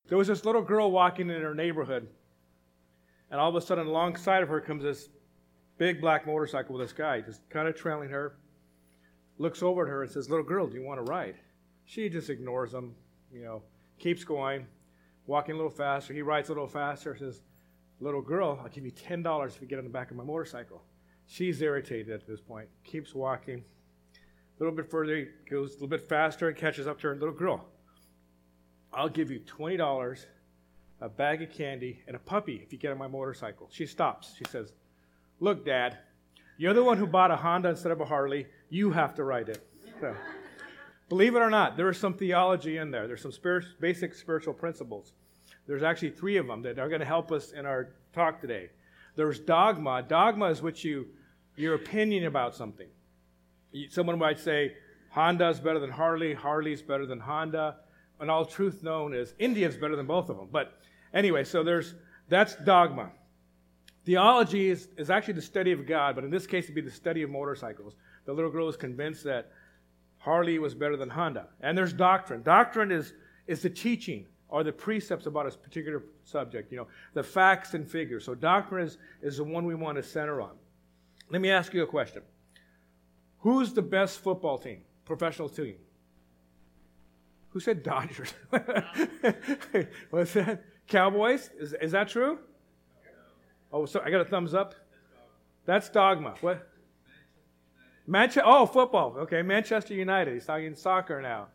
There was this little girl walking in her neighborhood, and all of a sudden alongside of her comes this big black motorcycle with this guy just kind of trailing her, looks over at her and says, "Little girl, do you want to ride?" She just ignores him, keeps going, walking a little faster. He rides a little faster, says, "Little girl, I'll give you $10 if you get on the back of my motorcycle." She's irritated at this point, keeps walking. A little bit further, he goes a little bit faster and catches up to her. "Little girl, I'll give you $20, a bag of candy, and a puppy if you get on my motorcycle." She stops. She says, "Look, Dad, you're the one who bought a Honda instead of a Harley. You have to ride it." So, believe it or not, there is some theology in there. There's some basic spiritual principles. There's actually 3 of them that are going to help us in our talk today. There's dogma. Dogma is your opinion about something. Someone might say, Honda is better than Harley, Harley's better than Honda, and all truth known is India's better than both of them. But anyway, so that's dogma. Theology is actually the study of God, but in this case it'd be the study of motorcycles. The little girl was convinced that Harley was better than Honda. And there's doctrine. Doctrine is the teaching or the precepts about a particular subject, the facts and figures. So doctrine is the one we want to center on. Let me ask you a question. Who's the best football team, professional team? Who said Dodgers? What's that? Cowboys? Is that true? Oh, so I got a thumbs up. That's dogma. What? Football. Okay, Manchester United. He's talking soccer now.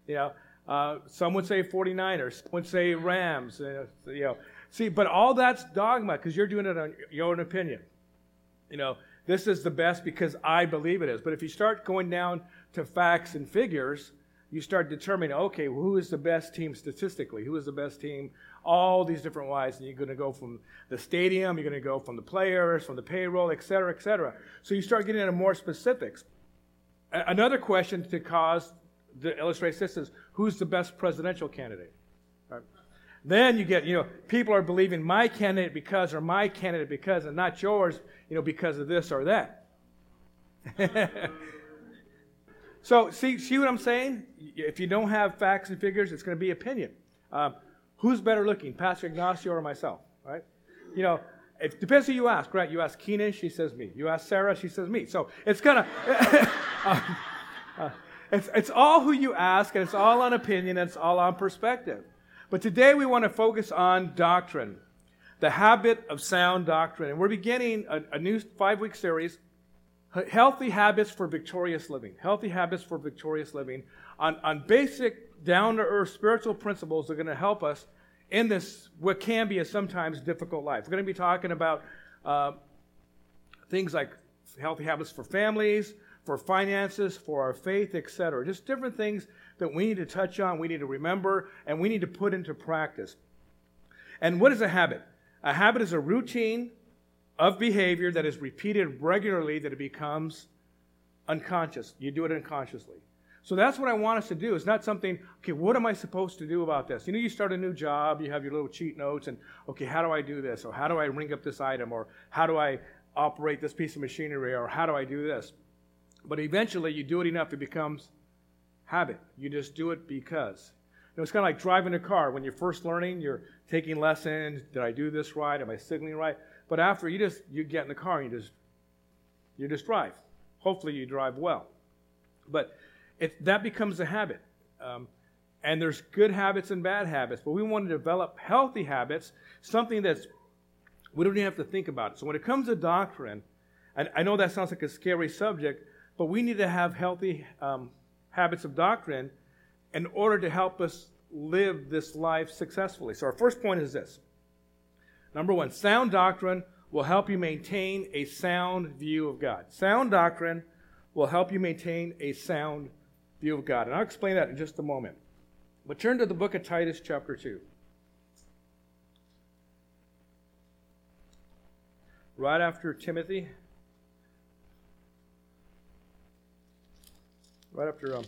Some would say 49ers. Some would say Rams. See, but all that's dogma because you're doing it on your own opinion. This is the best because I believe it is. But if you start going down to facts and figures, you start determining, okay, well, who is the best team statistically? Who is the best team? All these different ways. And you're going to go from the stadium, you're going to go from the players, from the payroll, et cetera, et cetera. So you start getting into more specifics. Another question to illustrate this is, who's the best presidential candidate? Right. Then you get, people are believing my candidate because, or my candidate because, and not yours, because of this or that. So see what I'm saying? If you don't have facts and figures, it's going to be opinion. Who's better looking, Pastor Ignacio or myself? Right? It depends who you ask, right? You ask Keena, she says me. You ask Sarah, she says me. So it's kind of it's all who you ask, and it's all on opinion, and it's all on perspective. But today we want to focus on doctrine, the habit of sound doctrine, and we're beginning a new 5-week series. Healthy habits for victorious living. Healthy habits for victorious living on basic, down-to-earth spiritual principles that are going to help us in this, what can be a sometimes difficult life. We're going to be talking about things like healthy habits for families, for finances, for our faith, etc. Just different things that we need to touch on, we need to remember, and we need to put into practice. And what is a habit? A habit is a routine of behavior that is repeated regularly that it becomes unconscious. You do it unconsciously. So that's what I want us to do. It's not something, okay, what am I supposed to do about this? You start a new job, you have your little cheat notes, and, okay, how do I do this? Or how do I ring up this item? Or how do I operate this piece of machinery? Or how do I do this? But eventually, you do it enough, it becomes habit. You just do it because. It's kind of like driving a car. When you're first learning, you're taking lessons. Did I do this right? Am I signaling right? But after, you get in the car and you just drive. Hopefully you drive well. But that becomes a habit. And there's good habits and bad habits. But we want to develop healthy habits, something that's, we don't even have to think about it. So when it comes to doctrine, and I know that sounds like a scary subject, but we need to have healthy habits of doctrine in order to help us live this life successfully. So our first point is this. Number 1, sound doctrine will help you maintain a sound view of God. Sound doctrine will help you maintain a sound view of God. And I'll explain that in just a moment. But turn to the book of Titus chapter 2. Right after Timothy. Right after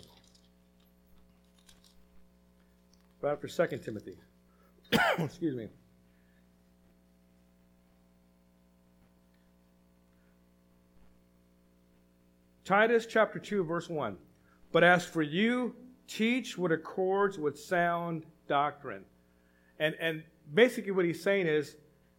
2 Timothy. Excuse me. Titus chapter 2, verse 1. But as for you, teach what accords with sound doctrine. And basically what he's saying is,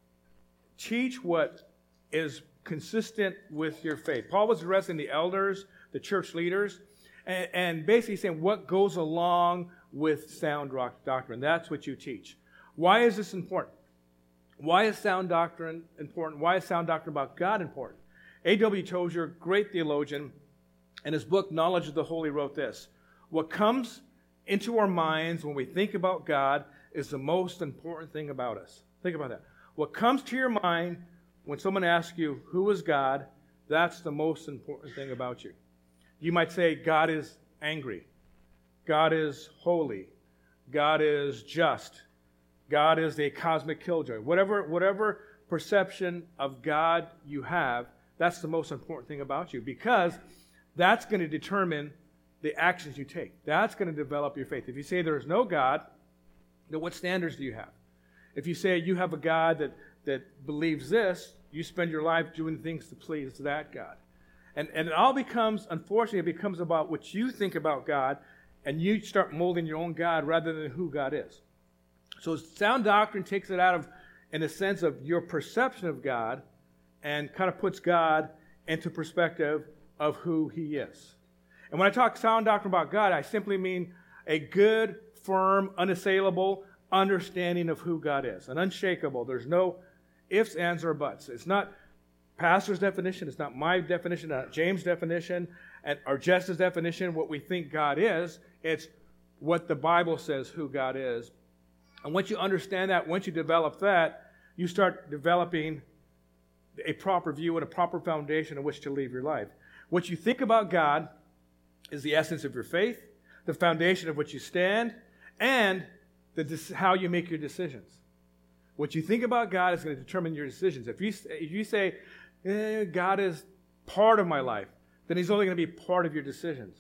teach what is consistent with your faith. Paul was addressing the elders, the church leaders, and basically saying what goes along with sound doctrine. That's what you teach. Why is this important? Why is sound doctrine important? Why is sound doctrine about God important? A.W. Tozer, great theologian, in his book, Knowledge of the Holy, wrote this: what comes into our minds when we think about God is the most important thing about us. Think about that. What comes to your mind when someone asks you, who is God? That's the most important thing about you. You might say, God is angry. God is holy. God is just. God is the cosmic killjoy. Whatever perception of God you have, that's the most important thing about you, because that's going to determine the actions you take. That's going to develop your faith. If you say there is no God, then what standards do you have? If you say you have a God that believes this, you spend your life doing things to please that God. And it all becomes, unfortunately, it becomes about what you think about God, and you start molding your own God rather than who God is. So sound doctrine takes it out of, in a sense, of your perception of God and kind of puts God into perspective of who he is. And when I talk sound doctrine about God, I simply mean a good, firm, unassailable understanding of who God is. An unshakable. There's no ifs, ands, or buts. It's not pastor's definition. It's not my definition, not James' definition, or Jess's definition, what we think God is. It's what the Bible says who God is. And once you understand that, once you develop that, you start developing a proper view and a proper foundation on which to live your life. What you think about God is the essence of your faith, the foundation of which you stand, and how you make your decisions. What you think about God is going to determine your decisions. If you say, God is part of my life, then he's only going to be part of your decisions.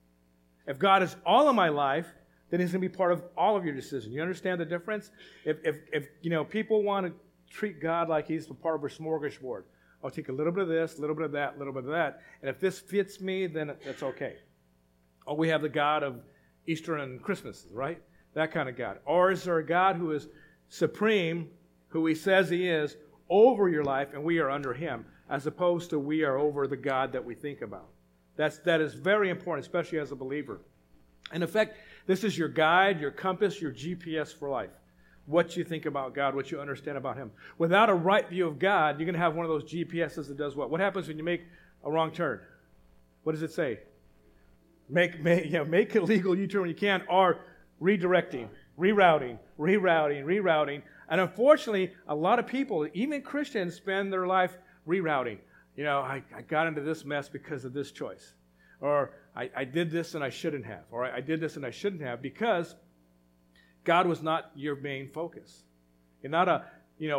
If God is all of my life, then he's going to be part of all of your decisions. You understand the difference? If people want to treat God like he's a part of a smorgasbord. I'll take a little bit of this, a little bit of that, a little bit of that, and if this fits me, then that's okay. Or we have the God of Easter and Christmas, right? That kind of God. Or is there a God who is supreme, who he says he is, over your life, and we are under him, as opposed to we are over the God that we think about? That is very important, especially as a believer. In effect, this is your guide, your compass, your GPS for life. What you think about God, what you understand about him. Without a right view of God, you're going to have one of those GPSs that does what? What happens when you make a wrong turn? What does it say? Make a legal U-turn when you can, or redirecting, rerouting. And unfortunately, a lot of people, even Christians, spend their life rerouting. I got into this mess because of this choice. Or I did this and I shouldn't have. Or I did this and I shouldn't have, because God was not your main focus. You're not a,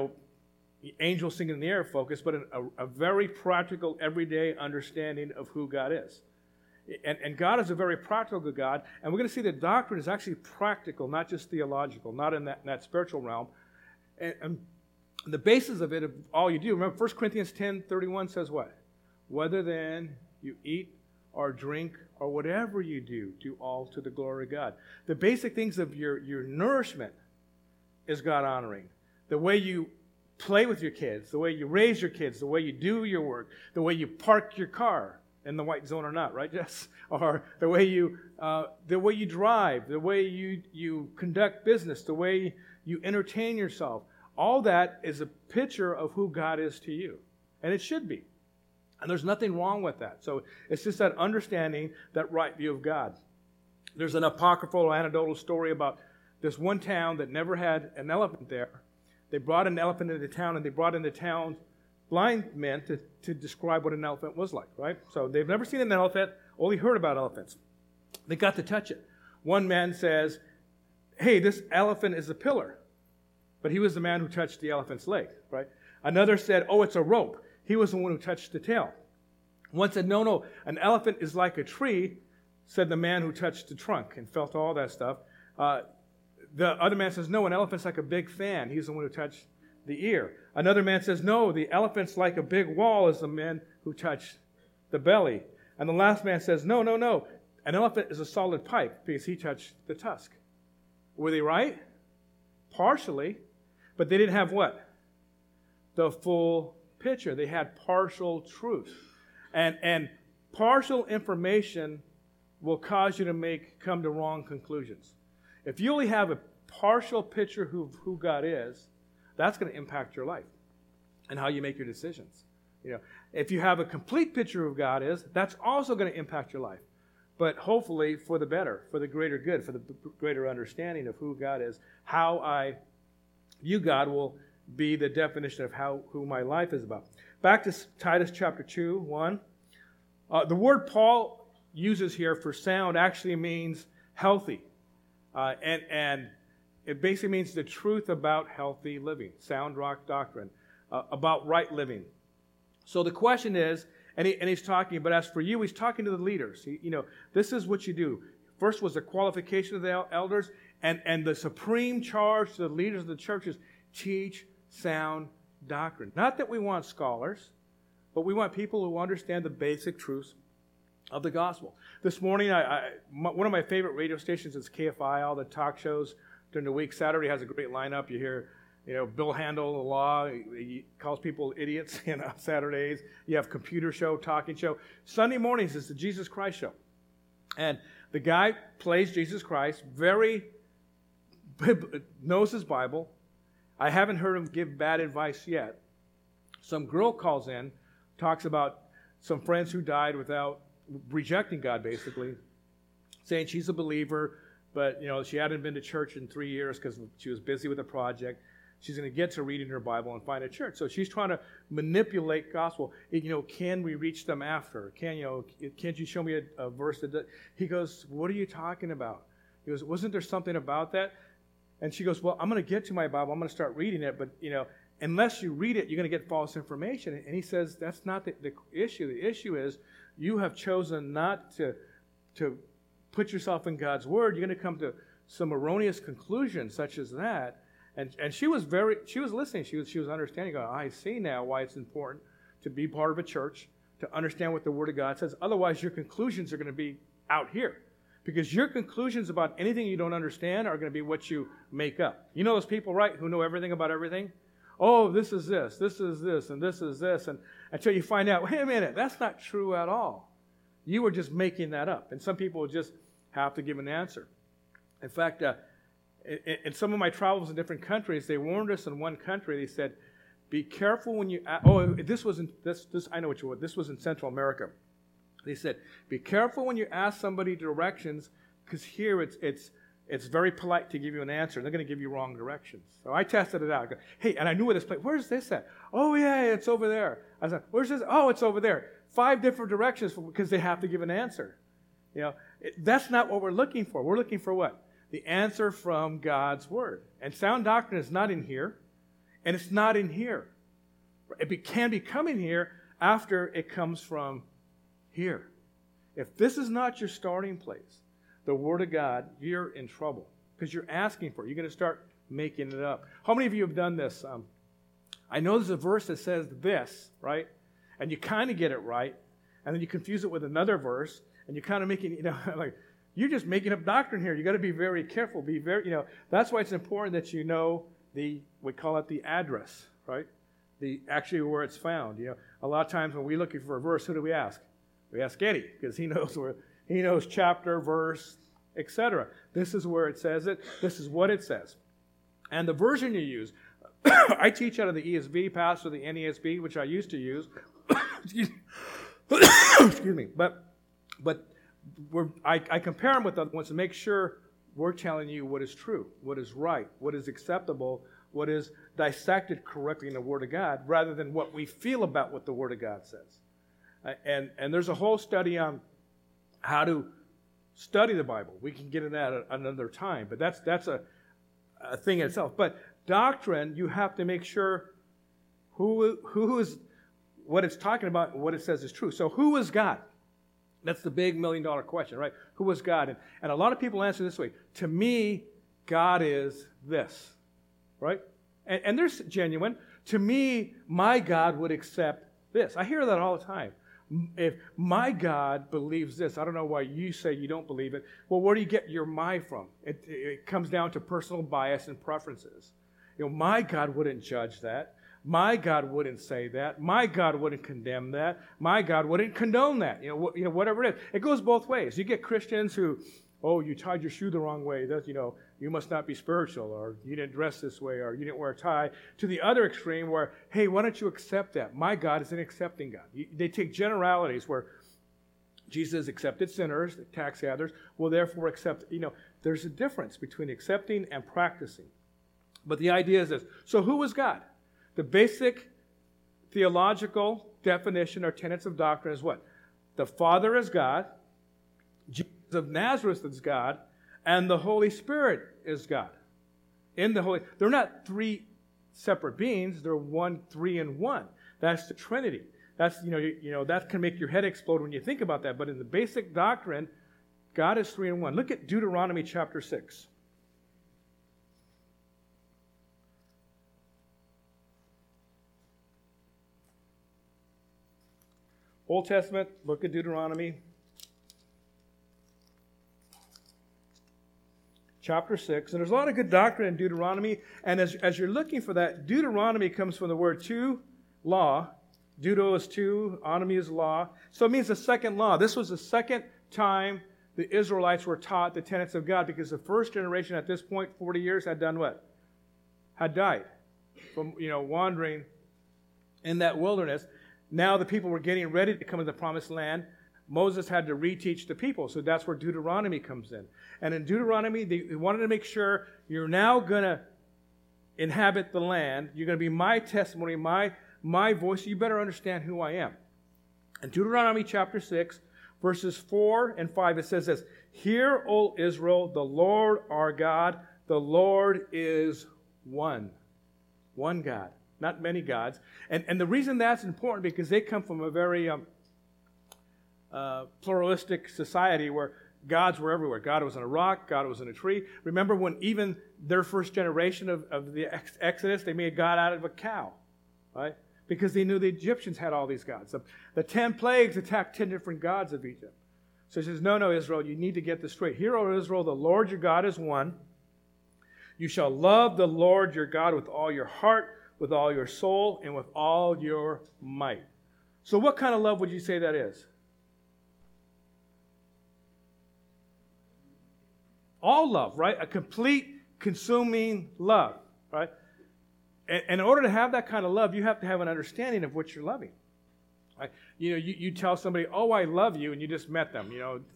angel singing in the air focus, but a very practical, everyday understanding of who God is. And God is a very practical God, and we're going to see that doctrine is actually practical, not just theological, not in that spiritual realm. And the basis of it, of all you do, remember 1 Corinthians 10:31 says what? Whether then you eat or drink or whatever you do all to the glory of God. The basic things of your nourishment is God honoring. The way you play with your kids, the way you raise your kids, the way you do your work, the way you park your car in the white zone or not, right, Jess? Or the way you drive, the way you conduct business, the way you entertain yourself. All that is a picture of who God is to you. And it should be. And there's nothing wrong with that. So it's just that understanding, that right view of God. There's an apocryphal or anecdotal story about this one town that never had an elephant there. They brought an elephant into town, and they brought into town blind men to describe what an elephant was like, right? So they've never seen an elephant, only heard about elephants. They got to touch it. One man says, hey, this elephant is a pillar. But he was the man who touched the elephant's leg, right? Another said, oh, it's a rope. He was the one who touched the tail. One said, no, an elephant is like a tree, said the man who touched the trunk and felt all that stuff. The other man says, no, an elephant's like a big fan. He's the one who touched the ear. Another man says, no, the elephant's like a big wall, is the man who touched the belly. And the last man says, no, an elephant is a solid pipe, because he touched the tusk. Were they right? partially, but they didn't have what? The full picture. They had partial truth. And partial information will cause you to come to wrong conclusions. If you only have a partial picture of who God is, that's going to impact your life and how you make your decisions. If you have a complete picture of who God is, that's also going to impact your life. But hopefully for the better, for the greater good, for the greater understanding of who God is. How I view God will be the definition of who my life is about. Back to Titus chapter 2:1. The word Paul uses here for sound actually means healthy. And it basically means the truth about healthy living, sound rock doctrine, about right living. So the question is, and he's talking, but as for you, he's talking to the leaders. This is what you do. First was the qualification of the elders, and the supreme charge to the leaders of the churches: teach sound doctrine. Not that we want scholars, but we want people who understand the basic truths of the gospel. This morning, one of my favorite radio stations is KFI. All the talk shows during the week. Saturday has a great lineup. You hear, Bill Handel, the law. He calls people idiots. Saturdays you have computer show, talking show. Sunday mornings is the Jesus Christ show, and the guy plays Jesus Christ. Knows his Bible. I haven't heard him give bad advice yet. Some girl calls in, talks about some friends who died without rejecting God, basically, saying she's a believer, but she hadn't been to church in 3 years because she was busy with a project. She's going to get to reading her Bible and find a church. So she's trying to manipulate gospel. Can we reach them after? Can't you show me a verse that he goes, what are you talking about? He goes, wasn't there something about that? And she goes, well, I'm going to get to my Bible. I'm going to start reading it, but unless you read it, you're going to get false information. And he says that's not the issue. The issue is you have chosen not to put yourself in God's Word. You're going to come to some erroneous conclusions such as that. And she was listening. She was understanding. Going, I see now why it's important to be part of a church, to understand what the Word of God says. Otherwise, your conclusions are going to be out here. Because your conclusions about anything you don't understand are going to be what you make up. You know those people, right, who know everything about everything? Oh, this is this is this, and this is this. And until you find out, wait a minute, that's not true at all. You were just making that up. And some people just have to give an answer. In fact, in some of my travels in different countries, they warned us in one country. They said, be careful when you... this I know what you want. This was in Central America. They said, be careful when you ask somebody directions, because here it's very polite to give you an answer. They're going to give you wrong directions. So I tested it out. I go, hey, and I knew where this place, where's this at? Oh, yeah, it's over there. I said, where's this? Oh, it's over there. 5 different directions because they have to give an answer. That's not what we're looking for. We're looking for what? The answer from God's Word. And sound doctrine is not in here, and it's not in here. It can be coming here after it comes from here. If this is not your starting place, the Word of God, you're in trouble because you're asking for it. You're going to start making it up. How many of you have done this? I know there's a verse that says this, right? And you kind of get it right, and then you confuse it with another verse, and you're kind of making, like, you're just making up doctrine here. You got to be very careful. Be very, that's why it's important that you know we call it the address, right? Actually where it's found. A lot of times when we're looking for a verse, who do we ask? We ask Eddie, because he knows chapter, verse, etc. This is where it says it. This is what it says. And the version you use, I teach out of the ESV, pastor the NESB, which I used to use. Excuse me. But I compare them with other ones to make sure we're telling you what is true, what is right, what is acceptable, what is dissected correctly in the Word of God, rather than what we feel about what the Word of God says. And there's a whole study on how to study the Bible. We can get into that at another time, but that's a thing in itself. But doctrine, you have to make sure who is what it's talking about and what it says is true. So who is God? That's the big $1 million question, right? Who is God? And a lot of people answer this way. To me, God is this, right? And they're genuine. To me, my God would accept this. I hear that all the time. If my God believes this, I don't know why you say you don't believe it. Well, where do you get your my from? It comes down to personal bias and preferences. My God wouldn't judge that. My God wouldn't say that. My God wouldn't condemn that. My God wouldn't condone that. Whatever it is. It goes both ways. You get Christians who, oh, you tied your shoe the wrong way. That's, you must not be spiritual, or you didn't dress this way, or you didn't wear a tie. To the other extreme where, hey, why don't you accept that? My God is an accepting God. They take generalities where Jesus accepted sinners, tax gatherers, will therefore accept, there's a difference between accepting and practicing. But the idea is this. So who is God? The basic theological definition or tenets of doctrine is what? The Father is God, Jesus of Nazareth is God, and the Holy Spirit is God. They're not three separate beings, they're one, three in one. That's the Trinity. That's, that can make your head explode when you think about that. But in the basic doctrine, God is three in one. Look at Deuteronomy chapter 6. Old Testament, book of Deuteronomy, chapter 6. And there's a lot of good doctrine in Deuteronomy. And as you're looking for that, Deuteronomy comes from the word two, law. Deutero is two, onomy is law. So it means the second law. This was the second time the Israelites were taught the tenets of God, because the first generation at this point, 40 years, had done what? Had died from, wandering in that wilderness. Now the people were getting ready to come to the promised land. Moses had to reteach the people, so that's where Deuteronomy comes in. And in Deuteronomy, they wanted to make sure you're now going to inhabit the land. You're going to be my testimony, my voice. You better understand who I am. In Deuteronomy chapter 6, verses 4 and 5, it says this: Hear, O Israel, the Lord our God, the Lord is one. One God. Not many gods. And the reason that's important, because they come from a very pluralistic society where gods were everywhere. God was in a rock. God was in a tree. Remember when even their first generation of the Exodus, they made God out of a cow, right? Because they knew the Egyptians had all these gods. The 10 plagues attacked 10 different gods of Egypt. So he says, no, Israel, you need to get this straight. Hear, O Israel, the Lord your God is one. You shall love the Lord your God with all your heart, with all your soul, and with all your might. So what kind of love would you say that is? All love, right? A complete, consuming love, right? And in order to have that kind of love, you have to have an understanding of what you're loving. Right? You tell somebody, "Oh, I love you," and you just met them.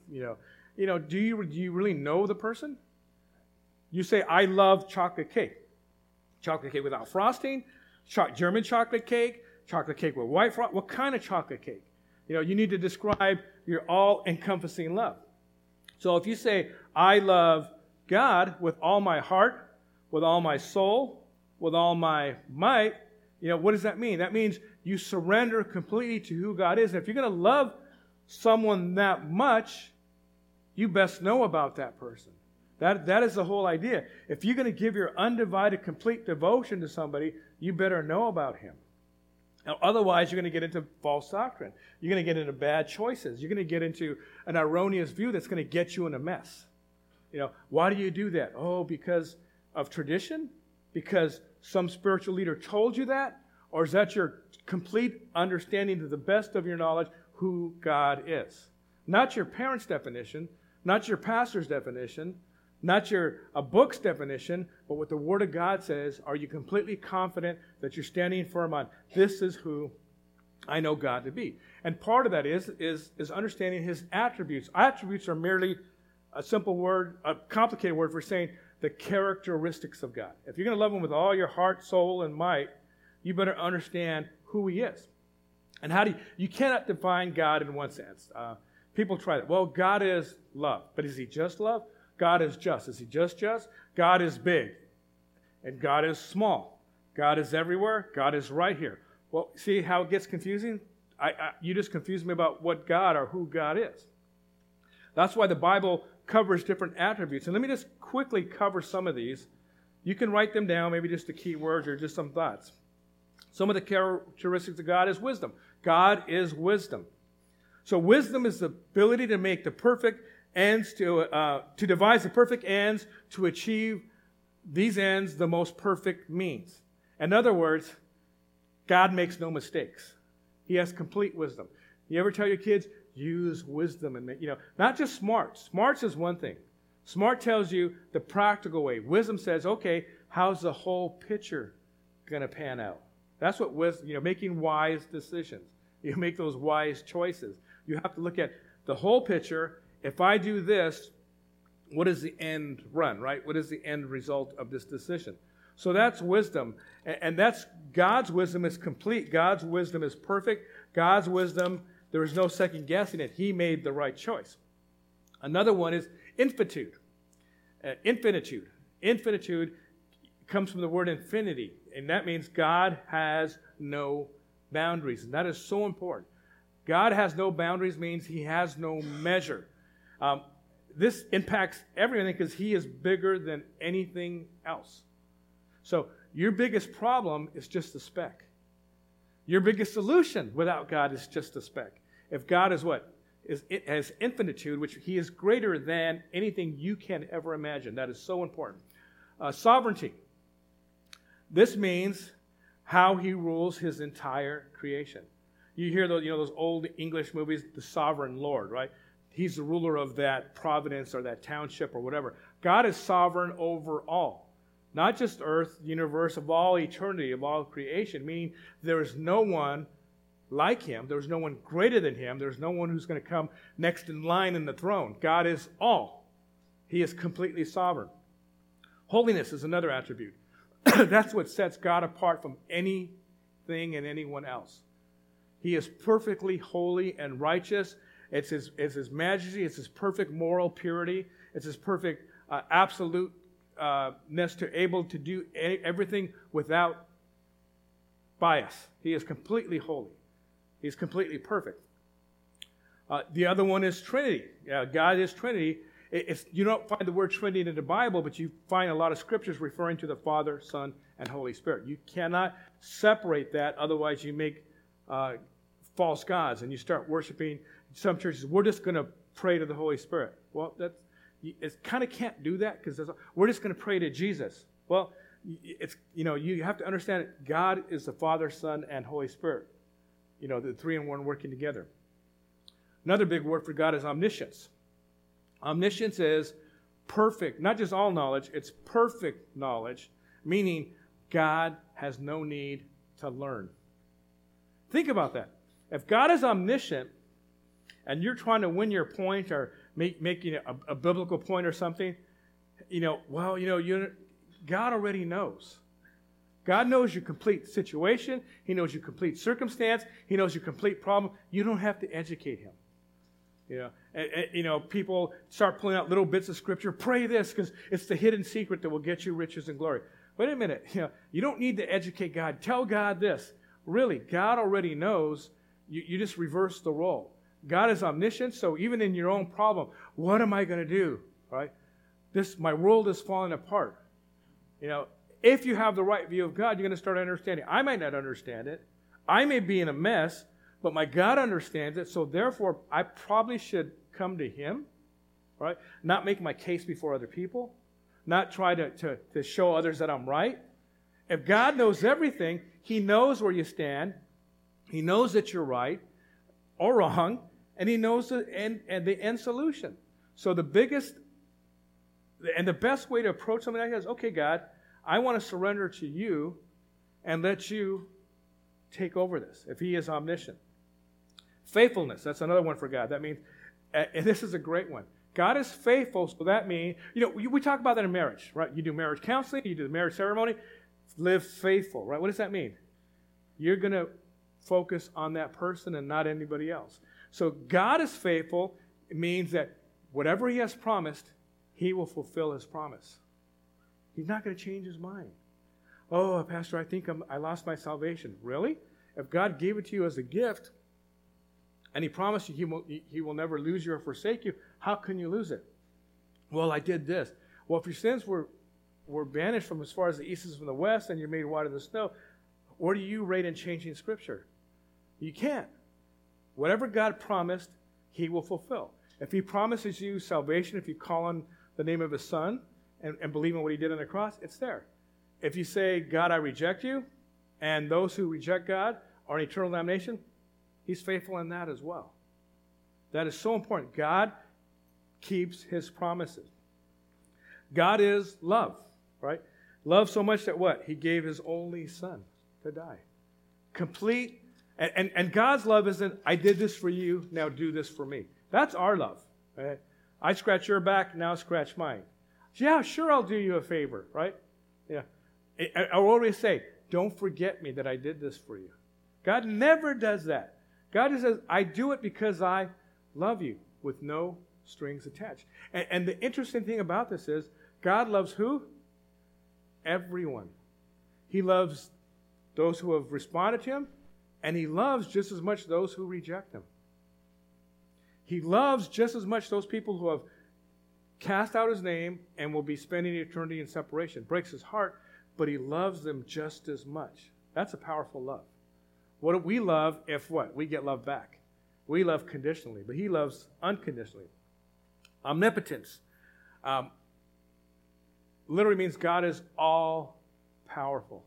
Do you really know the person? You say, "I love chocolate cake." Chocolate cake without frosting, German chocolate cake with white frosting. What kind of chocolate cake? You need to describe your all-encompassing love. So if you say, I love God with all my heart, with all my soul, with all my might, what does that mean? That means you surrender completely to who God is. And if you're going to love someone that much, you best know about that person. That is the whole idea. If you're going to give your undivided, complete devotion to somebody, you better know about him. Now, otherwise, you're going to get into false doctrine. You're going to get into bad choices. You're going to get into an erroneous view that's going to get you in a mess. Why do you do that? Oh, because of tradition? Because some spiritual leader told you that? Or is that your complete understanding to the best of your knowledge who God is? Not your parents' definition, not your pastor's definition, not a book's definition, but what the Word of God says. Are you completely confident that you're standing firm on, this is who I know God to be? And part of that is understanding His attributes. Attributes are merely a simple word, a complicated word for saying the characteristics of God. If you're going to love Him with all your heart, soul, and might, you better understand who He is. And you cannot define God in one sense. People try that. Well, God is love, but is He just love? God is just. Is He just? God is big, and God is small. God is everywhere. God is right here. Well, see how it gets confusing? You just confuse me about what God or who God is. That's why the Bible covers different attributes. And let me just quickly cover some of these. You can write them down, maybe just the key words or just some thoughts. Some of the characteristics of God is wisdom. God is wisdom. So wisdom is the ability to make the perfect ends, to devise the perfect ends to achieve these ends the most perfect means. In other words, God makes no mistakes. He has complete wisdom. You ever tell your kids, use wisdom and not just smarts. Smarts is one thing. Smart tells you the practical way. Wisdom says, okay, how's the whole picture going to pan out? That's what wisdom, making wise decisions. You make those wise choices. You have to look at the whole picture. If I do this, what is the end run, right? What is the end result of this decision? So that's wisdom. And that's God's wisdom is complete. God's wisdom is perfect. God's wisdom, there is no second guessing it. He made the right choice. Another one is infinitude. Infinitude. Infinitude comes from the word infinity. And that means God has no boundaries. And that is so important. God has no boundaries means he has no measure. This impacts everything because he is bigger than anything else. So your biggest problem is just a speck. Your biggest solution without God is just a speck. If God is what? It has infinitude, which he is greater than anything you can ever imagine. That is so important. Sovereignty. This means how he rules his entire creation. You hear those old English movies, the sovereign Lord, right? He's the ruler of that province or that township or whatever. God is sovereign over all. Not just earth, the universe, of all eternity, of all creation, meaning there is no one like him. There's no one greater than him. There's no one who's going to come next in line in the throne. God is all. He is completely sovereign. Holiness is another attribute. That's what sets God apart from anything and anyone else. He is perfectly holy and righteous. It's his majesty. It's his perfect moral purity. It's his perfect absoluteness to able to do everything without bias. He is completely holy. He's completely perfect. The other one is Trinity. God is Trinity. You don't find the word Trinity in the Bible, but you find a lot of scriptures referring to the Father, Son, and Holy Spirit. You cannot separate that, otherwise you make false gods, and you start worshiping. Some churches, we're just going to pray to the Holy Spirit. Well, it kind of can't do that because we're just going to pray to Jesus. Well, you have to understand that God is the Father, Son, and Holy Spirit. The three in one working together. Another big word for God is omniscience. Omniscience is perfect, not just all knowledge, it's perfect knowledge, meaning God has no need to learn. Think about that. If God is omniscient and you're trying to win your point or making a biblical point or something, God already knows. God knows your complete situation. He knows your complete circumstance. He knows your complete problem. You don't have to educate him. People start pulling out little bits of scripture. Pray this because it's the hidden secret that will get you riches and glory. Wait a minute. You don't need to educate God. Tell God this. Really, God already knows. You just reverse the role. God is omniscient, so even in your own problem, what am I going to do? Right? My world is falling apart. If you have the right view of God, you're going to start understanding. I might not understand it. I may be in a mess, but my God understands it, so therefore I probably should come to him, right? Not make my case before other people, not try to show others that I'm right. If God knows everything, he knows where you stand, he knows that you're right or wrong, and he knows the end solution. So the biggest and the best way to approach something like that is, okay, God, I want to surrender to you and let you take over this, if he is omniscient. Faithfulness, that's another one for God. That means, and this is a great one, God is faithful, so that means, we talk about that in marriage, right? You do marriage counseling, you do the marriage ceremony, live faithful, right? What does that mean? You're going to focus on that person and not anybody else. So God is faithful. It means that whatever he has promised, he will fulfill his promise. He's not going to change his mind. Oh, Pastor, I think I lost my salvation. Really? If God gave it to you as a gift, and he promised you he will never lose you or forsake you, how can you lose it? Well, I did this. Well, if your sins were banished from as far as the east is from the west, and you're made white as the snow, what do you rate in changing Scripture? You can't. Whatever God promised, he will fulfill. If he promises you salvation, if you call on the name of his son and believe in what he did on the cross, it's there. If you say, God, I reject you, and those who reject God are in eternal damnation, he's faithful in that as well. That is so important. God keeps his promises. God is love, right? Love so much that what? He gave his only son to die. Complete. And God's love isn't, I did this for you, now do this for me. That's our love. Right? I scratch your back, now scratch mine. Yeah, sure, I'll do you a favor, right? Yeah. I always say, don't forget me that I did this for you. God never does that. God just says, I do it because I love you with no strings attached. And the interesting thing about this is, God loves who? Everyone. He loves those who have responded to him, and he loves just as much those who reject him. He loves just as much those people who have cast out his name and will be spending eternity in separation. Breaks his heart, but he loves them just as much. That's a powerful love. What do we love if what? We get love back. We love conditionally, but he loves unconditionally. Omnipotence literally means God is all powerful.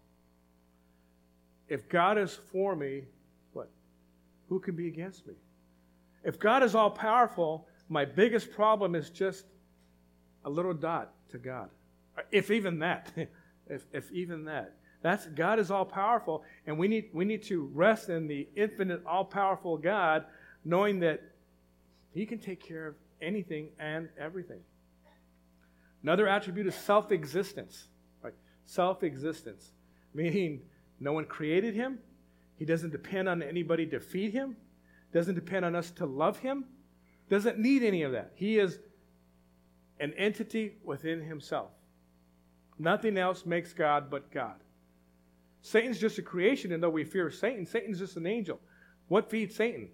If God is for me, what? Who can be against me? If God is all powerful, my biggest problem is just a little dot to God. If even that. if even that. God is all powerful, and we need to rest in the infinite, all powerful God, knowing that he can take care of anything and everything. Another attribute is self-existence. Right? Self-existence, meaning no one created him. He doesn't depend on anybody to feed him. Doesn't depend on us to love him. Doesn't need any of that. He is an entity within himself. Nothing else makes God but God. Satan's just a creation, and though we fear Satan, Satan's just an angel. What feeds Satan?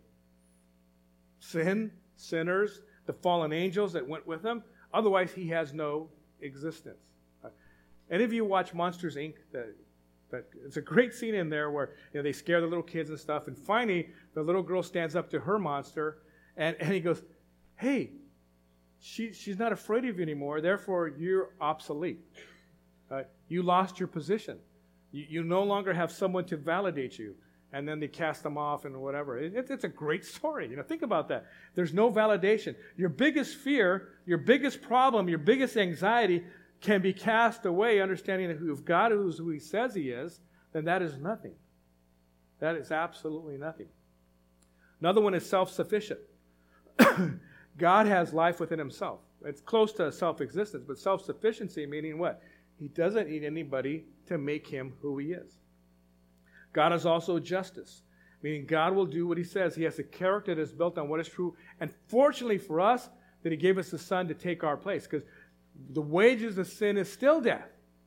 Sin, sinners, the fallen angels that went with him. Otherwise, he has no existence. Any of you watch Monsters, Inc.? It's a great scene in there where they scare the little kids and stuff, and finally the little girl stands up to her monster, and he goes, hey, she's not afraid of you anymore, therefore you're obsolete. You lost your position. You no longer have someone to validate you. And then they cast them off and whatever. It's a great story. Think about that. There's no validation. Your biggest fear, your biggest problem, your biggest anxiety can be cast away, understanding that if God is who he says he is, then that is nothing. That is absolutely nothing. Another one is self-sufficient. God has life within himself. It's close to self-existence, but self-sufficiency meaning what? He doesn't need anybody to make him who he is. God is also justice, meaning God will do what he says. He has a character that is built on what is true. And fortunately for us, that he gave us the Son to take our place, because the wages of sin is still death.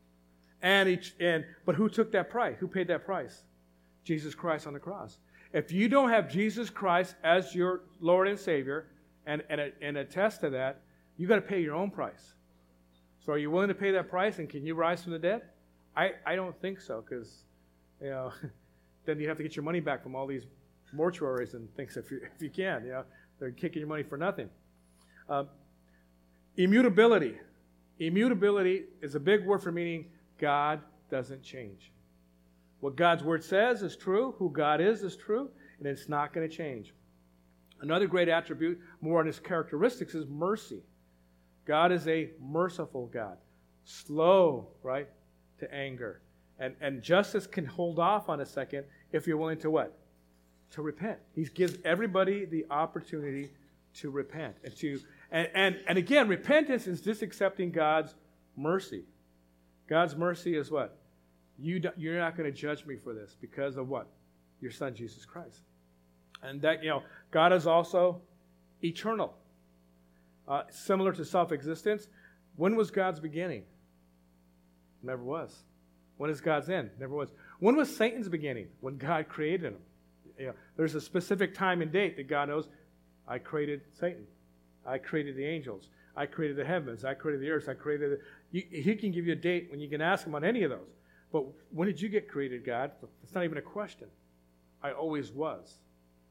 But who took that price? Who paid that price? Jesus Christ on the cross. If you don't have Jesus Christ as your Lord and Savior and attest to that, you got to pay your own price. So are you willing to pay that price, and can you rise from the dead? I don't think so, because then you have to get your money back from all these mortuaries and things if you can. They're kicking your money for nothing. Immutability. Immutability is a big word for meaning God doesn't change. What God's word says is true. Who God is true, and it's not going to change. Another great attribute, more on his characteristics, is mercy. God is a merciful God. Slow, right, to anger. And justice can hold off on a second if you're willing to what? To repent. He gives everybody the opportunity to repent. And again, repentance is just accepting God's mercy. God's mercy is what? You're not going to judge me for this because of what? Your Son, Jesus Christ. And that, God is also eternal. Similar to self-existence. When was God's beginning? Never was. When is God's end? Never was. When was Satan's beginning? When God created him. There's a specific time and date that God knows. I created Satan. I created the angels. I created the heavens. I created the earth. He can give you a date when you can ask him on any of those. But when did you get created, God? It's not even a question. I always was.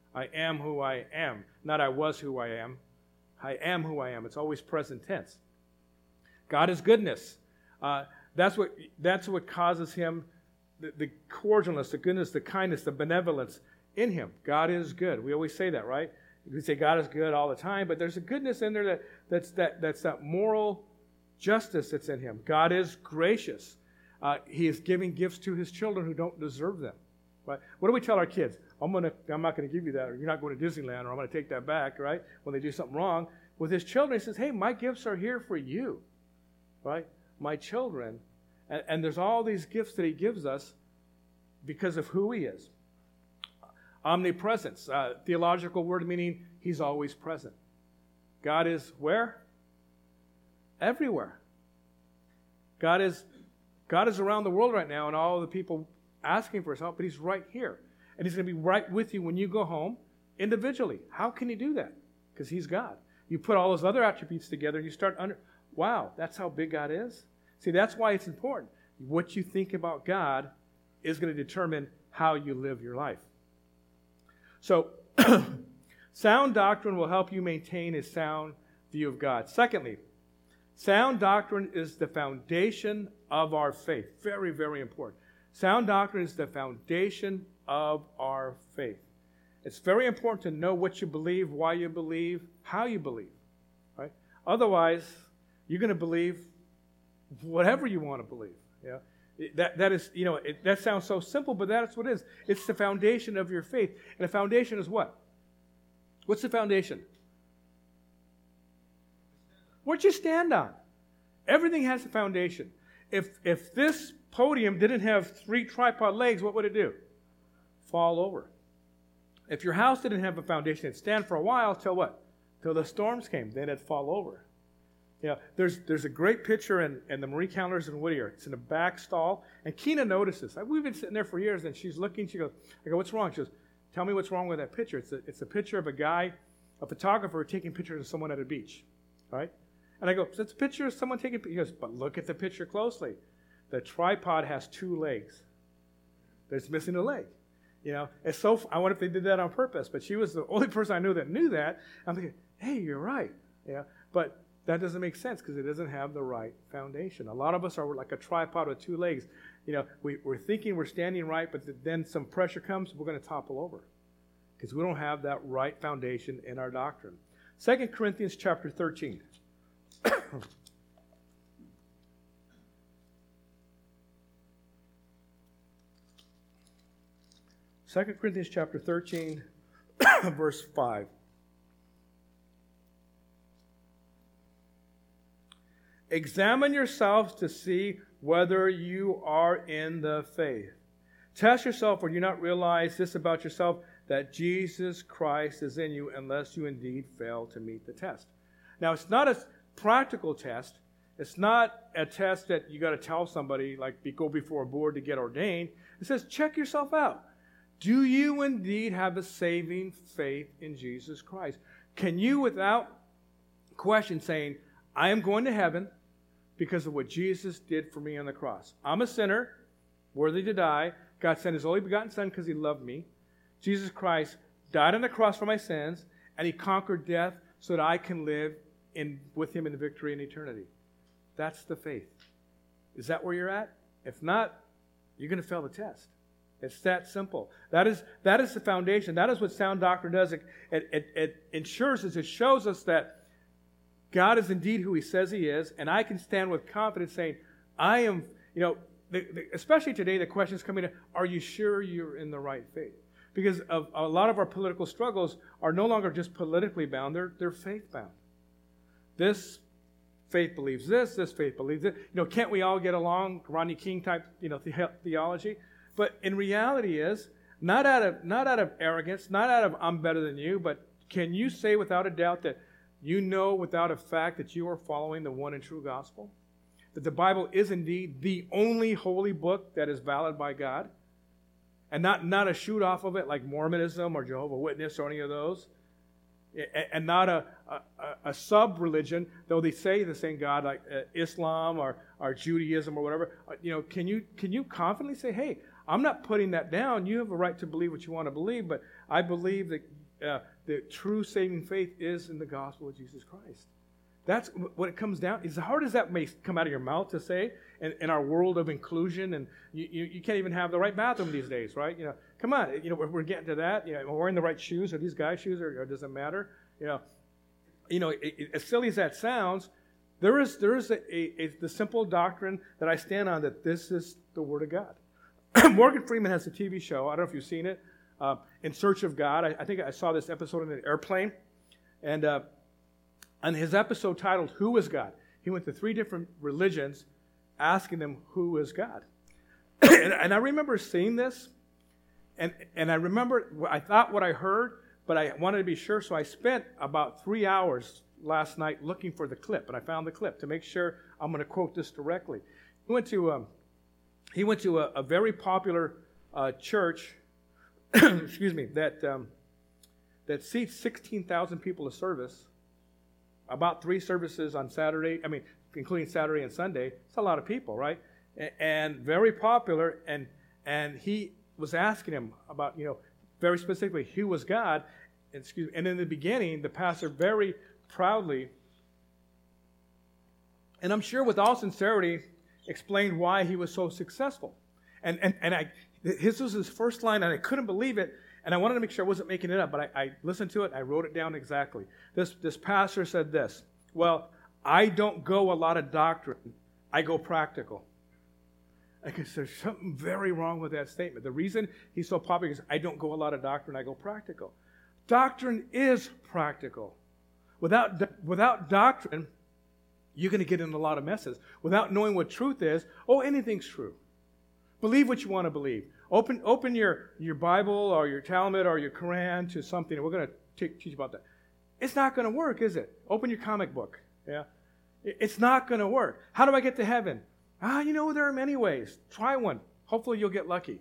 I am who I am. Not I was who I am. I am who I am. It's always present tense. God is goodness. That's what causes him the cordialness, the goodness, the kindness, the benevolence in him. God is good. We always say that, right? We say God is good all the time, but there's a goodness in there that's that moral justice that's in him. God is gracious. He is giving gifts to his children who don't deserve them. Right? What do we tell our kids? I'm not going to give you that, or you're not going to Disneyland, or I'm going to take that back, right? When they do something wrong. With his children, he says, hey, my gifts are here for you, right? My children. And there's all these gifts that he gives us because of who he is. Omnipresence, theological word meaning he's always present. God is where? Everywhere. God is around the world right now, and all the people asking for his help, but he's right here. And he's going to be right with you when you go home individually. How can he do that? Because he's God. You put all those other attributes together and you start wow, that's how big God is? See, that's why it's important. What you think about God is going to determine how you live your life. So, sound doctrine will help you maintain a sound view of God. Secondly, sound doctrine is the foundation of our faith. Very, very important. Sound doctrine is the foundation of our faith. It's very important to know what you believe, why you believe, how you believe. Right? Otherwise, you're going to believe whatever you want to believe. Yeah? That is, that sounds so simple, but that's what it is. It's the foundation of your faith. And the foundation is what? What's the foundation? What you stand on. Everything has a foundation. If this podium didn't have 3 tripod legs, what would it do? Fall over. If your house didn't have a foundation, it'd stand for a while till what? Till the storms came. Then it'd fall over. There's a great picture in the Marie Callender's in Whittier. It's in the back stall. And Keena notices. We've been sitting there for years, and she's looking. She goes, I go, what's wrong? She goes, tell me what's wrong with that picture. It's a picture of a guy, a photographer, taking pictures of someone at a beach. All right? And I go, so it's a picture of someone taking pictures. He goes, but look at the picture closely. The tripod has 2 legs. It's missing a leg. It's so. I wonder if they did that on purpose. But she was the only person I knew that knew that. I'm thinking, hey, you're right. Yeah, but that doesn't make sense because it doesn't have the right foundation. A lot of us are like a tripod with 2 legs. We're thinking we're standing right, but then some pressure comes, we're going to topple over because we don't have that right foundation in our doctrine. 2 Corinthians chapter 13. 2 Corinthians chapter 13, verse 5. Examine yourselves to see whether you are in the faith. Test yourself, or do you not realize this about yourself, that Jesus Christ is in you, unless you indeed fail to meet the test. Now, it's not a practical test. It's not a test that you got to tell somebody, like go before a board to get ordained. It says, check yourself out. Do you indeed have a saving faith in Jesus Christ? Can you, without question, saying, I am going to heaven because of what Jesus did for me on the cross. I'm a sinner, worthy to die. God sent his only begotten Son because he loved me. Jesus Christ died on the cross for my sins, and he conquered death so that I can live with him in victory in eternity. That's the faith. Is that where you're at? If not, you're going to fail the test. It's that simple. That is the foundation. That is what sound doctrine does. It ensures us, it shows us that God is indeed who he says he is, and I can stand with confidence saying, I am, especially today, the question is coming to, are you sure you're in the right faith? Because a lot of our political struggles are no longer just politically bound, they're faith bound. This faith believes this faith believes it. Can't we all get along, Rodney King type, theology? But in reality is, not out of arrogance, not out of I'm better than you, but can you say without a doubt that you know without a fact that you are following the one and true gospel? That the Bible is indeed the only holy book that is valid by God? And not a shoot off of it like Mormonism or Jehovah's Witness or any of those? And not a sub-religion, though they say the same God, like Islam or Judaism or whatever. Can you confidently say, hey, I'm not putting that down. You have a right to believe what you want to believe, but I believe that the true saving faith is in the gospel of Jesus Christ. That's what it comes down. As hard as that may come out of your mouth to say, in our world of inclusion, and you can't even have the right bathroom these days, right? Come on, we're getting to that. We're wearing the right shoes. Are these guys' shoes, or does it matter? As silly as that sounds, there is the simple doctrine that I stand on, that this is the Word of God. Morgan Freeman has a TV show. I don't know if you've seen it, In Search of God. I think I saw this episode in an airplane, and on his episode titled "Who is God?" he went to 3 different religions, asking them who is God. and I remember seeing this, and I remember I thought what I heard, but I wanted to be sure, so I spent about 3 hours last night looking for the clip, and I found the clip to make sure I'm going to quote this directly. He went to a very popular church, excuse me, that seats 16,000 people a service, about 3 services on Saturday, including Saturday and Sunday. It's a lot of people, right? And very popular, and he was asking him about, very specifically, who was God. And in the beginning, the pastor very proudly, and I'm sure with all sincerity, explained why he was so successful. His was his first line, and I couldn't believe it, and I wanted to make sure I wasn't making it up, but I listened to it, I wrote it down exactly. This pastor said this: "Well, I don't go a lot of doctrine, I go practical." I guess there's something very wrong with that statement. The reason he's so popular is, I don't go a lot of doctrine, I go practical. Doctrine is practical. Without doctrine, you're going to get in a lot of messes. Without knowing what truth is, anything's true. Believe what you want to believe. Open your Bible or your Talmud or your Quran to something, and we're going to teach about that. It's not going to work, is it? Open your comic book. Yeah, it's not going to work. How do I get to heaven? There are many ways. Try one. Hopefully you'll get lucky.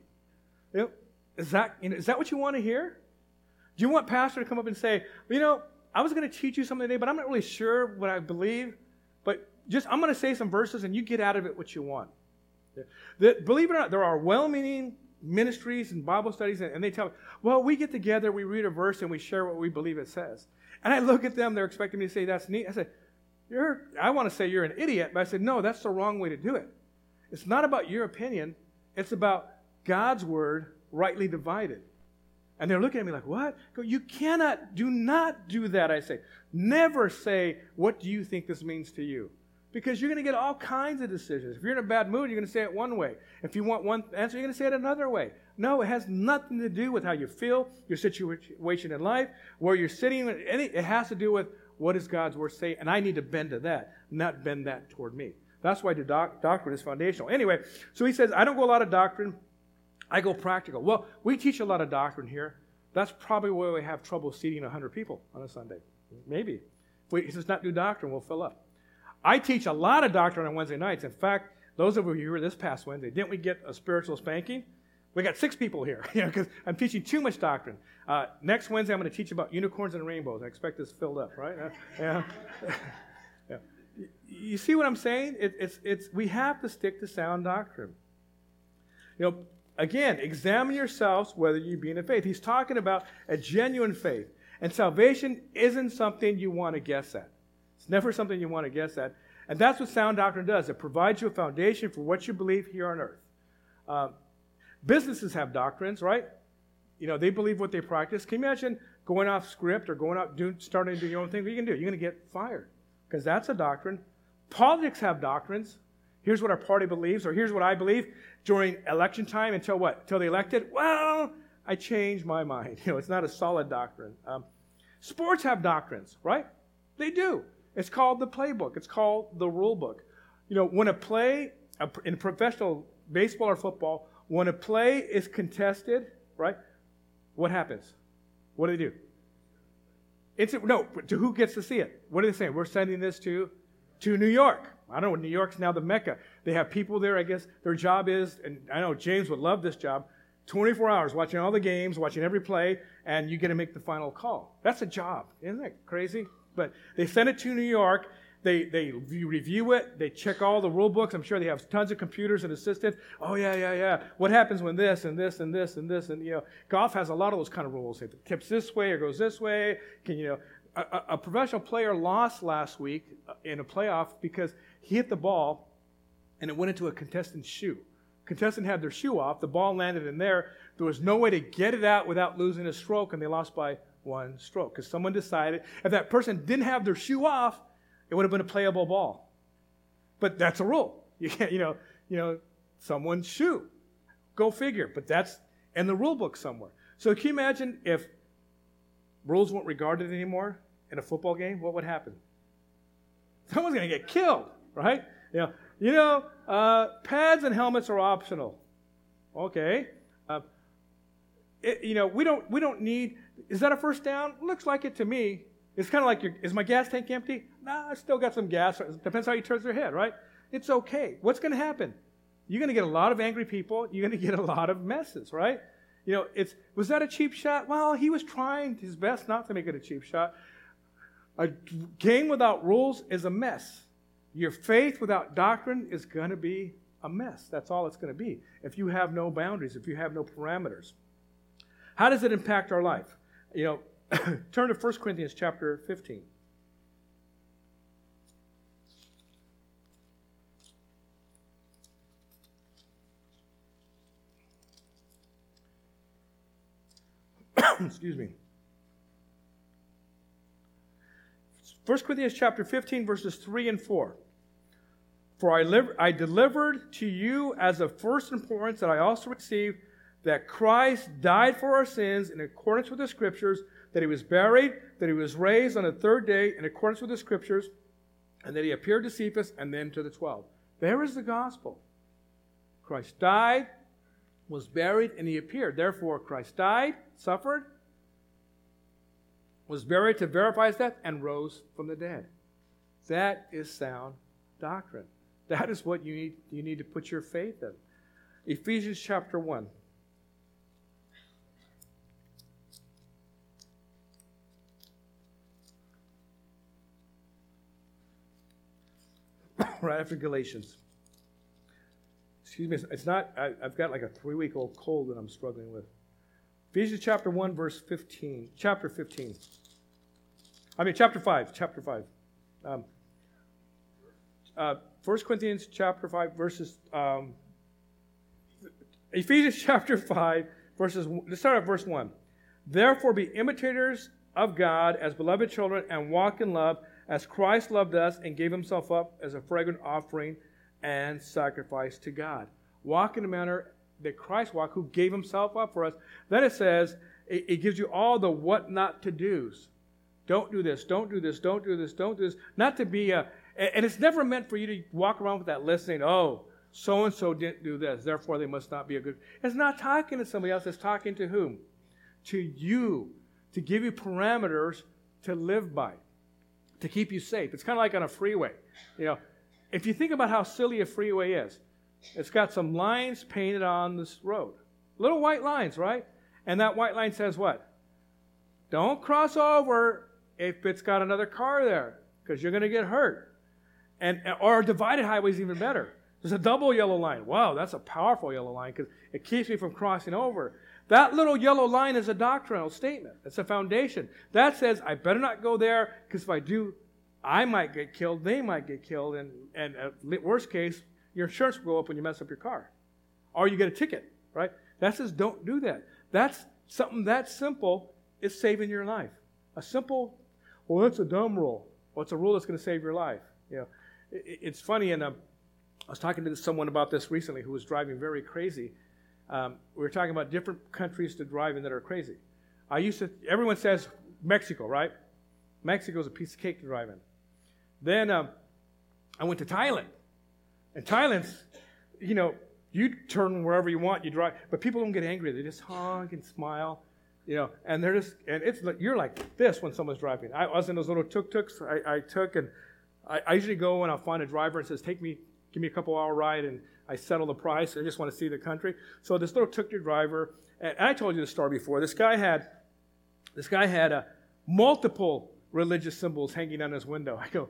Is that what you want to hear? Do you want pastor to come up and say, I was going to teach you something today, but I'm not really sure what I believe, but I'm going to say some verses and you get out of it what you want. Believe it or not, there are well-meaning ministries and Bible studies, and they tell me, well, we get together, we read a verse, and we share what we believe it says. And I look at them, they're expecting me to say, that's neat. I said, I want to say you're an idiot, but I said, no, that's the wrong way to do it. It's not about your opinion. It's about God's word rightly divided. And they're looking at me like, what? You do not do that, I say. Never say, what do you think this means to you? Because you're going to get all kinds of decisions. If you're in a bad mood, you're going to say it one way. If you want one answer, you're going to say it another way. No, it has nothing to do with how you feel, your situation in life, where you're sitting. It has to do with what does God's word say, and I need to bend to that, not bend that toward me. That's why the doctrine is foundational. Anyway, so he says, I don't go a lot of doctrine, I go practical. Well, we teach a lot of doctrine here. That's probably why we have trouble seating 100 people on a Sunday. Maybe. If he says not do doctrine, we'll fill up. I teach a lot of doctrine on Wednesday nights. In fact, those of you who were this past Wednesday, didn't we get a spiritual spanking? We got 6 people here, because I'm teaching too much doctrine. Next Wednesday, I'm going to teach about unicorns and rainbows. I expect this filled up, right? Yeah. Yeah. You see what I'm saying? We have to stick to sound doctrine. Again, examine yourselves whether you be in the faith. He's talking about a genuine faith. And salvation isn't something you want to guess at. It's never something you want to guess at. And that's what sound doctrine does. It provides you a foundation for what you believe here on earth. Businesses have doctrines, right? They believe what they practice. Can you imagine going off script or going out starting to do your own thing? What are you going to do? You're going to get fired, because that's a doctrine. Politics have doctrines. Here's what our party believes, or here's what I believe during election time until what? Until they elected? Well, I changed my mind. It's not a solid doctrine. Sports have doctrines, right? They do. It's called the playbook. It's called the rule book. When a play, in professional baseball or football, when a play is contested, right, what happens? What do they do? To who gets to see it? What are they saying? We're sending this to New York. I don't know, New York's now the Mecca. They have people there, I guess. Their job is, and I know James would love this job, 24 hours watching all the games, watching every play, and you get to make the final call. That's a job. Isn't that crazy? But they send it to New York. They review it. They check all the rule books. I'm sure they have tons of computers and assistants. Oh, yeah. What happens when this and this and this and this? And, golf has a lot of those kind of rules. If it tips this way or goes this way, a professional player lost last week in a playoff because he hit the ball and it went into a contestant's shoe. Contestant had their shoe off. The ball landed in there. There was no way to get it out without losing a stroke, and they lost by 1 stroke because someone decided if that person didn't have their shoe off, it would have been a playable ball. But that's a rule. You can't, someone's shoe. Go figure. But that's in the rule book somewhere. So can you imagine if rules weren't regarded anymore in a football game? What would happen? Someone's going to get killed, right? Pads and helmets are optional. Okay. We don't need. Is that a first down? Looks like it to me. It's kind of like, is my gas tank empty? Nah, I still got some gas. It depends how you turn your head, right? It's okay. What's going to happen? You're going to get a lot of angry people. You're going to get a lot of messes, right? Was that a cheap shot? Well, he was trying his best not to make it a cheap shot. A game without rules is a mess. Your faith without doctrine is going to be a mess. That's all it's going to be. If you have no boundaries, if you have no parameters. How does it impact our life? Turn to 1 Corinthians chapter 15. Excuse me. 1 Corinthians chapter 15, verses 3 and 4. For I delivered to you as of first importance that I also received that Christ died for our sins in accordance with the Scriptures, that he was buried, that he was raised on the third day in accordance with the Scriptures, and that he appeared to Cephas and then to the 12. There is the gospel. Christ died, was buried, and he appeared. Therefore, Christ died, suffered, was buried to verify his death, and rose from the dead. That is sound doctrine. That is what you need to put your faith in. Ephesians chapter 1. Right after Galatians. Excuse me, it's not, I've got like a 3-week-old cold that I'm struggling with. Ephesians chapter 1, verse 15. Chapter 15. Chapter 5. 1 Corinthians chapter 5, verses, Ephesians chapter 5, verses, let's start at verse 1. Therefore be imitators of God as beloved children and walk in love as Christ loved us and gave himself up as a fragrant offering and sacrifice to God. Walk in the manner that Christ walked, who gave himself up for us. Then it says, it gives you all the what not to do's. Don't do this, don't do this, don't do this, don't do this. Not to be and it's never meant for you to walk around with that list saying, oh, so-and-so didn't do this, therefore they must not be a good. It's not talking to somebody else, it's talking to whom? To you, to give you parameters to live by, to keep you safe. It's kind of like on a freeway. If you think about how silly a freeway is, it's got some lines painted on this road. Little white lines, right? And that white line says what? Don't cross over if it's got another car there, because you're going to get hurt. Or a divided highway is even better. There's a double yellow line. Wow, that's a powerful yellow line because it keeps me from crossing over. That little yellow line is a doctrinal statement. It's a foundation. That says, I better not go there because if I do, I might get killed, they might get killed, and worst case, your insurance will go up when you mess up your car. Or you get a ticket, right? That says don't do that. That's something that simple is saving your life. A simple, well, that's a dumb rule. Well, it's a rule that's going to save your life. It's funny, and I was talking to someone about this recently who was driving very crazy. We were talking about different countries to drive in that are crazy. Everyone says Mexico, right? Mexico's a piece of cake to drive in. Then I went to Thailand. And Thailand's, you turn wherever you want, you drive, but people don't get angry. They just honk and smile, and they're just, and it's like, you're like this when someone's driving. I was in those little tuk-tuks I took, and I usually go and I'll find a driver and says, give me a couple hour ride, and I settle the price. I just want to see the country. So this little tuk-tuk driver, and I told you the story before. This guy had multiple religious symbols hanging on his window. I go,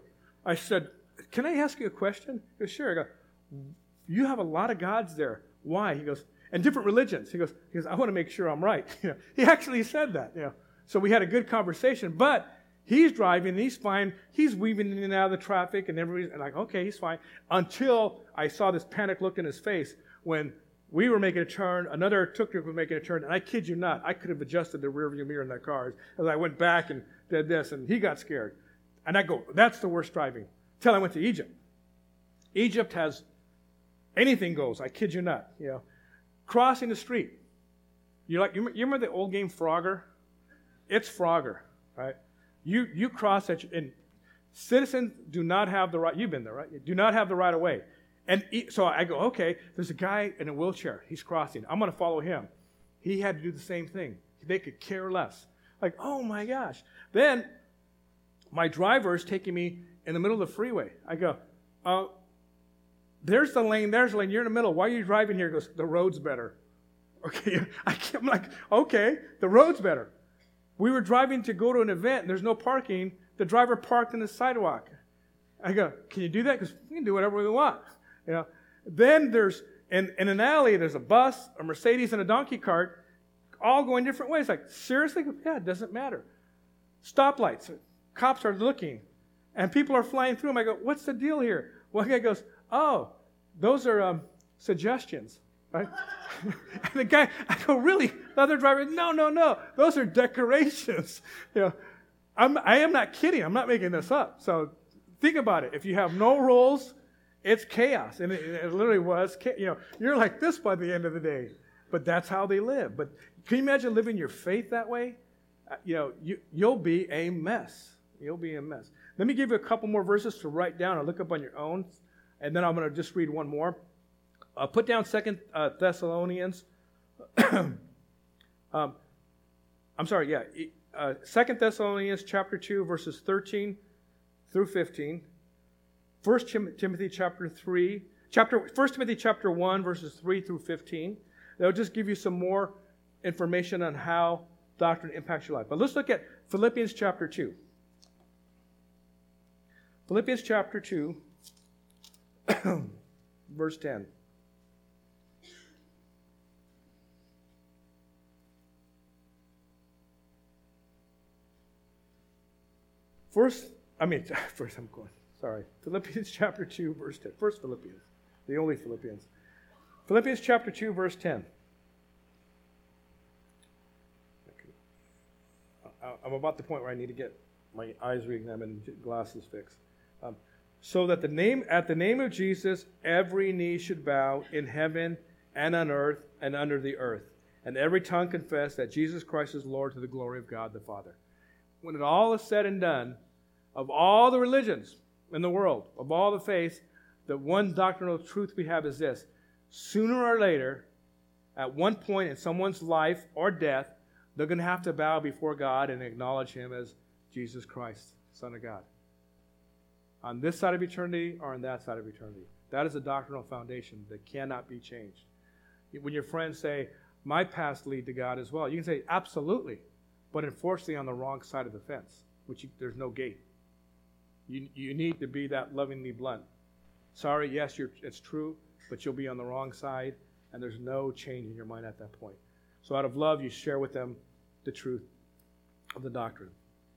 I said, can I ask you a question? He goes, sure. I go, you have a lot of gods there. Why? He goes, and different religions. He goes, I want to make sure I'm right. He actually said that. So we had a good conversation, but he's driving, and he's fine. He's weaving in and out of the traffic, and everybody's like, okay, he's fine. Until I saw this panic look in his face when we were making a turn, another tuk-tuk was making a turn, and I kid you not, I could have adjusted the rearview mirror in that car as I went back and did this, and he got scared. And I go, that's the worst driving. Till I went to Egypt. Egypt has anything goes, I kid you not. Crossing the street. You remember the old game Frogger? It's Frogger, right? You cross that, and citizens do not have the right, you've been there, right? You do not have the right of way. And so I go, okay, there's a guy in a wheelchair. He's crossing. I'm going to follow him. He had to do the same thing. They could care less. Like, oh my gosh. Then my driver is taking me in the middle of the freeway. I go, there's the lane, you're in the middle. Why are you driving here? He goes, the road's better. Okay, I'm like, okay, the road's better. We were driving to go to an event, and there's no parking. The driver parked in the sidewalk. I go, can you do that? Because we can do whatever we want. Then there's, in an alley, there's a bus, a Mercedes, and a donkey cart, all going different ways. Like, seriously? Yeah, it doesn't matter. Stoplights. Cops are looking, and people are flying through them. I go, what's the deal here? One guy goes, oh, those are suggestions, right? And the guy, I go, really? The other driver, no, those are decorations. I am not kidding. I'm not making this up. So think about it. If you have no rules, it's chaos, and it literally was. You're like this by the end of the day, but that's how they live. But can you imagine living your faith that way? You'll be a mess. You'll be a mess. Let me give you a couple more verses to write down or look up on your own, and then I'm going to just read one more. Put down 2 Thessalonians. 2 Thessalonians chapter 2, verses 13 through 15. 1 Timothy chapter 1, verses 3 through 15. That'll just give you some more information on how doctrine impacts your life. But let's look at Philippians chapter 2. Philippians chapter 2, verse 10. Philippians chapter 2, verse 10. First Philippians, the only Philippians. Philippians chapter 2, verse 10. Okay. I'm about the point where I need to get my eyes re-examined and glasses fixed. So that at the name of Jesus, every knee should bow in heaven and on earth and under the earth, and every tongue confess that Jesus Christ is Lord to the glory of God the Father. When it all is said and done, of all the religions in the world, of all the faiths, the one doctrinal truth we have is this: sooner or later, at one point in someone's life or death, they're going to have to bow before God and acknowledge Him as Jesus Christ, Son of God. On this side of eternity or on that side of eternity. That is a doctrinal foundation that cannot be changed. When your friends say, my paths lead to God as well, you can say, absolutely, but unfortunately on the wrong side of the fence, there's no gate. You need to be that lovingly blunt. Sorry, yes, it's true, but you'll be on the wrong side, and there's no change in your mind at that point. So out of love, you share with them the truth of the doctrine.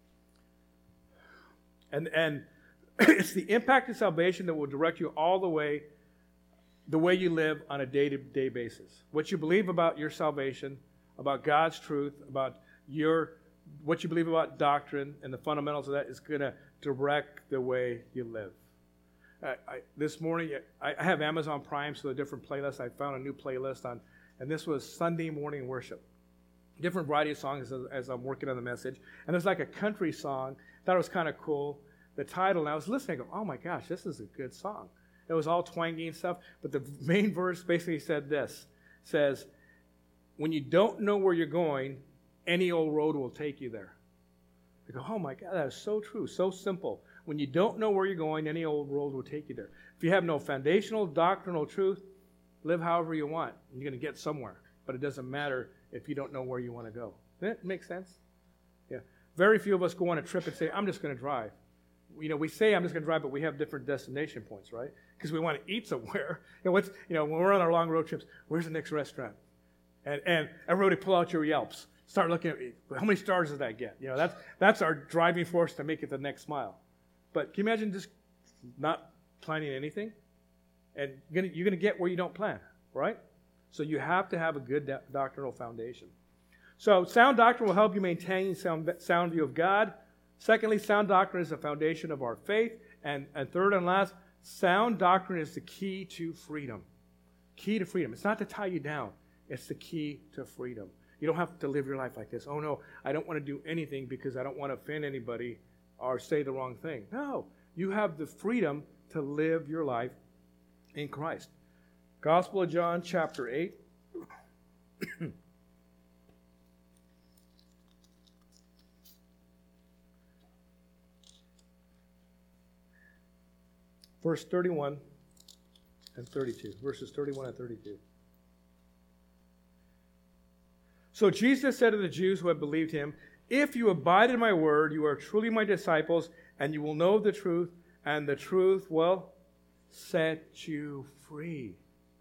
And it's the impact of salvation that will direct you all the way you live on a day-to-day basis. What you believe about your salvation, about God's truth, about what you believe about doctrine and the fundamentals of that is going to direct the way you live. This morning, I have Amazon Prime, so the different playlists. I found a new playlist and this was Sunday morning worship. Different variety of songs as I'm working on the message. And there's like a country song. Thought it was kind of cool. The title, and I was listening, I go, oh my gosh, this is a good song. It was all twangy and stuff, but the main verse basically says, when you don't know where you're going, any old road will take you there. I go, oh my God, that is so true, so simple. When you don't know where you're going, any old road will take you there. If you have no foundational, doctrinal truth, live however you want. You're going to get somewhere, but it doesn't matter if you don't know where you want to go. Does that make sense? Yeah. Very few of us go on a trip and say, I'm just going to drive. we say I'm just going to drive, but we have different destination points, right? Because we want to eat somewhere. When we're on our long road trips, where's the next restaurant? And everybody pull out your Yelps. Start looking at how many stars does that get? That's our driving force to make it the next mile. But can you imagine just not planning anything? And you're going to get where you don't plan, right? So you have to have a good doctrinal foundation. So sound doctrine will help you maintain sound view of God. Secondly, sound doctrine is the foundation of our faith. And third and last, sound doctrine is the key to freedom. Key to freedom. It's not to tie you down. It's the key to freedom. You don't have to live your life like this. Oh, no, I don't want to do anything because I don't want to offend anybody or say the wrong thing. No, you have the freedom to live your life in Christ. Gospel of John, chapter 8. Verse 31 and 32. Verses 31 and 32. So Jesus said to the Jews who had believed him, "If you abide in my word, you are truly my disciples, and you will know the truth, and the truth will set you free."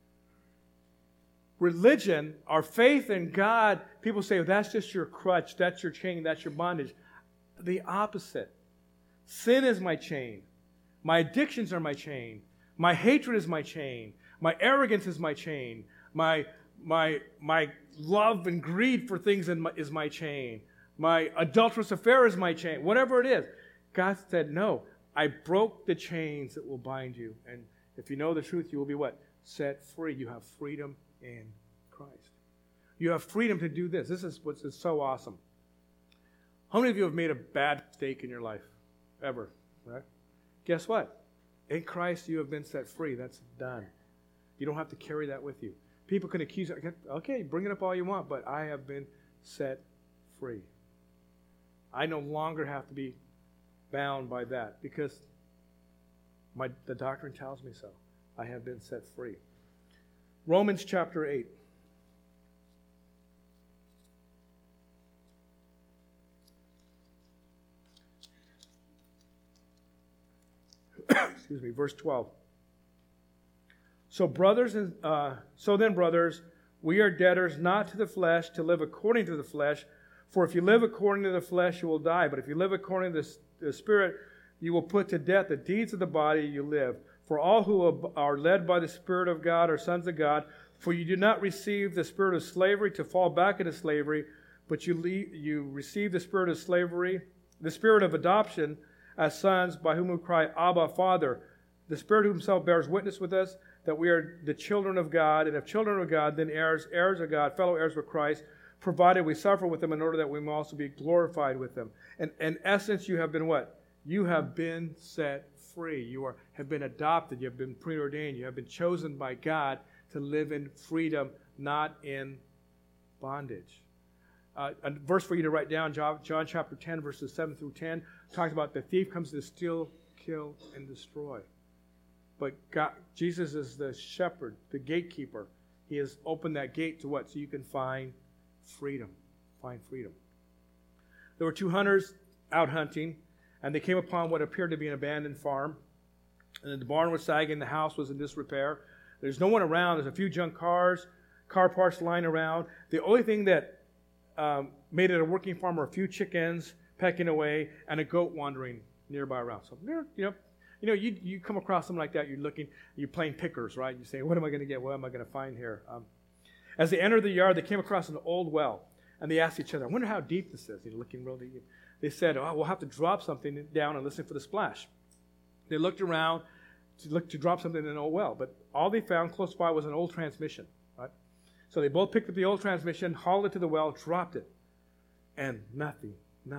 Religion, our faith in God, people say, that's just your crutch, that's your chain, that's your bondage. The opposite. Sin is my chain. My addictions are my chain. My hatred is my chain. My arrogance is my chain. My love and greed for things is my chain. My adulterous affair is my chain. Whatever it is. God said, no, I broke the chains that will bind you. And if you know the truth, you will be what? Set free. You have freedom in Christ. You have freedom to do this. This is what's so awesome. How many of you have made a bad mistake in your life? Ever. Right? Guess what? In Christ, you have been set free. That's done. You don't have to carry that with you. People can accuse you. Okay, bring it up all you want, but I have been set free. I no longer have to be bound by that because the doctrine tells me so. I have been set free. Romans chapter 8. Excuse me, verse 12. So then, brothers, we are debtors not to the flesh to live according to the flesh. For if you live according to the flesh, you will die. But if you live according to the Spirit, you will put to death the deeds of the body you live. For all who are led by the Spirit of God are sons of God. For you do not receive the spirit of slavery to fall back into slavery, but you receive the spirit of slavery, the spirit of adoption as sons, by whom we cry, Abba, Father. The Spirit himself bears witness with us that we are the children of God, and if children of God, then heirs, heirs of God, fellow heirs with Christ, provided we suffer with them in order that we may also be glorified with them. And in essence, you have been what? You have been set free. You have been adopted. You have been preordained. You have been chosen by God to live in freedom, not in bondage. A verse for you to write down, John chapter 10, verses 7 through 10, talks about the thief comes to steal, kill, and destroy. But God, Jesus is the shepherd, the gatekeeper. He has opened that gate to what? So you can find freedom. Find freedom. There were two hunters out hunting, and they came upon what appeared to be an abandoned farm. And the barn was sagging, the house was in disrepair. There's no one around. There's a few junk cars, car parts lying around. The only thing that made it a working farm were a few chickens pecking away and a goat wandering nearby around. So, you come across something like that, you're playing pickers, right? You say, what am I going to get? What am I going to find here? As they entered the yard, they came across an old well, and they asked each other, I wonder how deep this is. Looking real deep. They said, we'll have to drop something down and listen for the splash. They looked around to drop something in an old well, but all they found close by was an old transmission, right? So they both picked up the old transmission, hauled it to the well, dropped it, and nothing.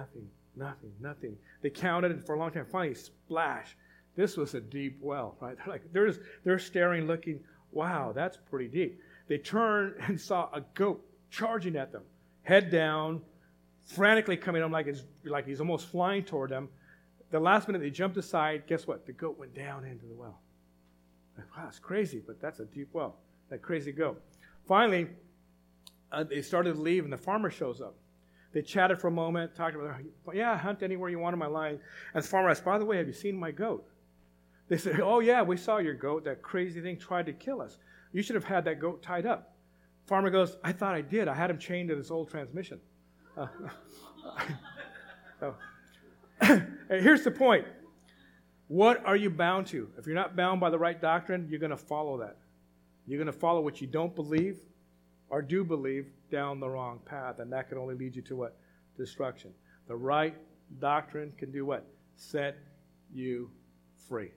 They counted it for a long time. Finally, splash. This was a deep well, right? They're staring, looking, wow, that's pretty deep. They turned and saw a goat charging at them, head down, frantically coming on like he's almost flying toward them. The last minute they jumped aside. Guess what? The goat went down into the well. Wow, it's crazy, but that's a deep well. That crazy goat. Finally, they started to leave, and the farmer shows up. They chatted for a moment, talked about, yeah, hunt anywhere you want on my line. And the farmer asked, by the way, have you seen my goat? They said, oh, yeah, we saw your goat. That crazy thing tried to kill us. You should have had that goat tied up. Farmer goes, I thought I did. I had him chained to this old transmission. Here's the point. What are you bound to? If you're not bound by the right doctrine, you're going to follow that. You're going to follow what you don't believe or do believe down the wrong path, and that can only lead you to what? Destruction. The right doctrine can do what? Set you free.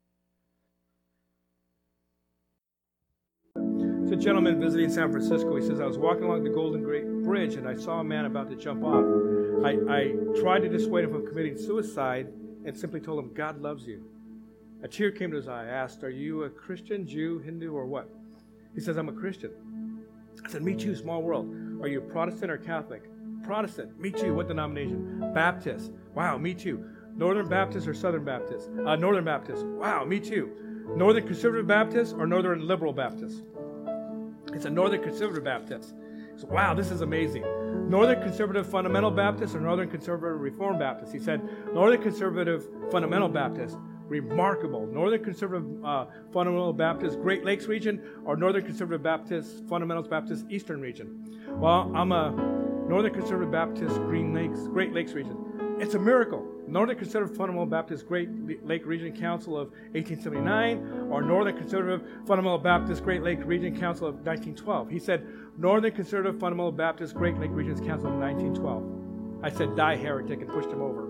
There's a gentleman visiting San Francisco. He says, I was walking along the Golden Gate Bridge and I saw a man about to jump off. I tried to dissuade him from committing suicide and simply told him, God loves you. A tear came to his eye. I asked, are you a Christian, Jew, Hindu, or what? He says, I'm a Christian. I said, me too, small world. Are you Protestant or Catholic? Protestant. Me too. What denomination? Baptist. Wow, me too. Northern Baptist or Southern Baptist? Northern Baptist. Wow, me too. Northern Conservative Baptist or Northern Liberal Baptist? It's a Northern Conservative Baptist. So, wow, this is amazing. Northern Conservative Fundamental Baptist or Northern Conservative Reformed Baptist? He said, Northern Conservative Fundamental Baptist. Remarkable. Northern Conservative Fundamental Baptist, Great Lakes region, or Northern Conservative Baptist, Fundamentals Baptist, Eastern region? Well, I'm a Northern Conservative Baptist, Great Lakes region. It's a miracle. Northern Conservative Fundamental Baptist Great Lake Region Council of 1879 or Northern Conservative Fundamental Baptist Great Lake Region Council of 1912. He said Northern Conservative Fundamental Baptist Great Lake Region Council of 1912. I said die heretic and pushed him over.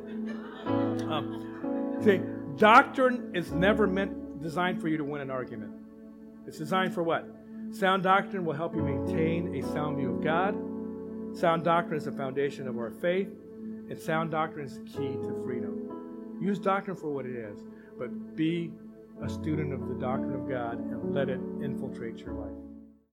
See, doctrine is never designed for you to win an argument. It's designed for what? Sound doctrine will help you maintain a sound view of God. Sound doctrine is the foundation of our faith. And sound doctrine is the key to freedom. Use doctrine for what it is, but be a student of the doctrine of God and let it infiltrate your life.